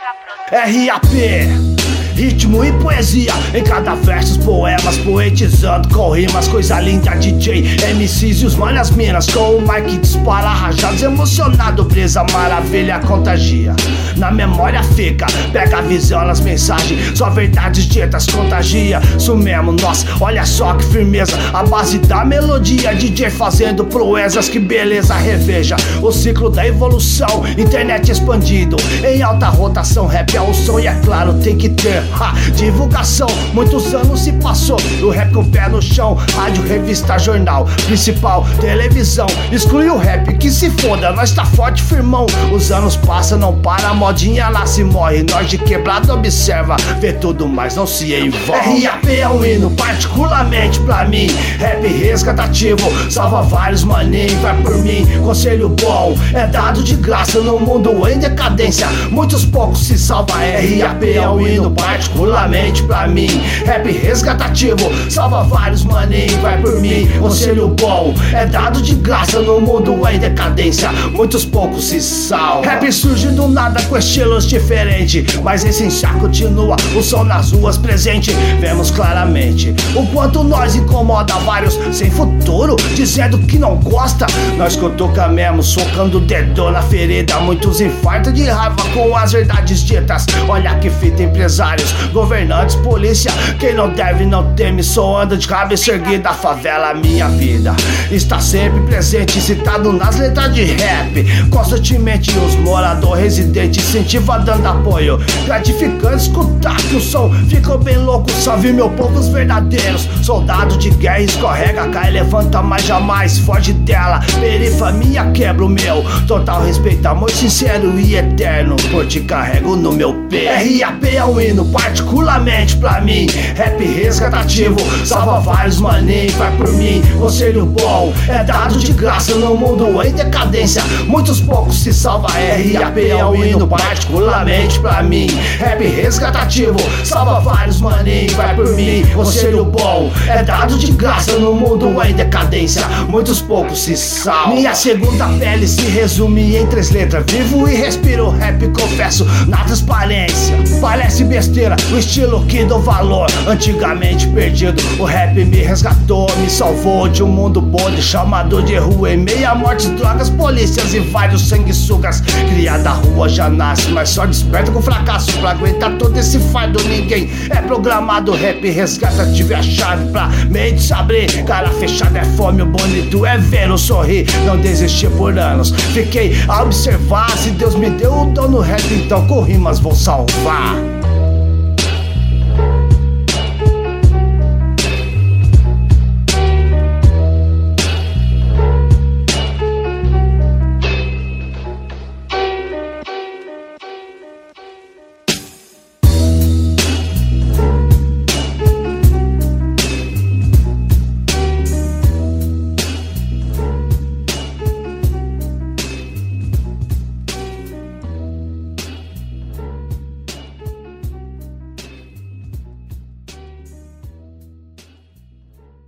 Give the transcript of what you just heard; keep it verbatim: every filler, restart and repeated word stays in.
R A P, ritmo e poesia em cada verso, poemas poetizando com rimas, coisa linda. D J, M Cs e os malhas minas, com o mic dispara rajados, emocionado, brisa, maravilha, contagia. Na memória fica, pega a visão nas mensagens, só verdades ditas contagia. Isso mesmo, nossa, olha só que firmeza, a base da melodia, D J fazendo proezas, que beleza. Reveja o ciclo da evolução, internet expandido em alta rotação, rap é o som e é claro tem que ter ha, divulgação. Muitos anos se passou, o rap com o pé no chão, rádio, revista, jornal, principal, televisão. Exclui o rap, que se foda, nós tá forte, firmão. Os anos passam, não para, a modinha lá se morre. Nós de quebrado observa, vê tudo, mas não se envolve. R A P é um hino, particularmente pra mim. Rap resgatativo, salva vários maninho, vai por mim. Conselho bom, é dado de graça no mundo em decadência. Muitos poucos se salva. R A P é um hino, particularmente pra mim. Rap resgatativo, salva vários maninho, vai por mim. Conselho bom, é dado de graça no mundo em decadência. Muitos poucos se salvam. Rap surge do nada com estilos diferentes, mas a essência continua, o som nas ruas presente. Vemos claramente o quanto nós incomoda vários sem futuro, dizendo que não gosta. Nós cutuca mesmo, socando o dedo na ferida. Muitos infartam de raiva com as verdades ditas. Olha que fita, empresários, governantes, polícia. Quem não deve não teme, só anda de cabeça erguida. A favela, minha vida, está sempre presente, citado nas letras de rap. Constantemente os moradores residentes incentiva dando apoio. Gratificante escutar que o som ficou bem louco. Salve meu povo, os verdadeiros soldado de guerra, escorrega, cai, levanta, mas jamais foge dela. Periferia quebra o meu total respeito, amor sincero e eterno, por te carrego no meu peito. R A P é um hino, particularmente pra mim. Rap resgatativo, salva vários maninho, vai por mim. Conselho bom, é dado de graça no mundo em decadência. Muitos poucos se salva. R A P é um hino, particularmente pra mim. Rap resgatativo, salva vários maninho, vai por mim. Conselho bom, é dado de graça no mundo em decadência. Muitos poucos se salvam. Minha segunda pele se resume em três letras. Vivo e respiro rap, confesso, na transparência. Parece besteira, o estilo que dou valor. Antigamente perdido, o rap me resgatou, me salvou de um mundo podre, chamado de rua. Em meio a mortes, drogas, polícias e vários sanguessugas. Criada a rua já nasce, mas só desperta com fracasso. Pra aguentar todo esse fardo, ninguém é programado. Rap resgata, tive a chave pra mente se abrir. Cara fechada é fome, o bonito é ver o sorrir. Não desisti por anos, fiquei a observar. Se Deus me deu o dom no rap, então com rimas vou salvar.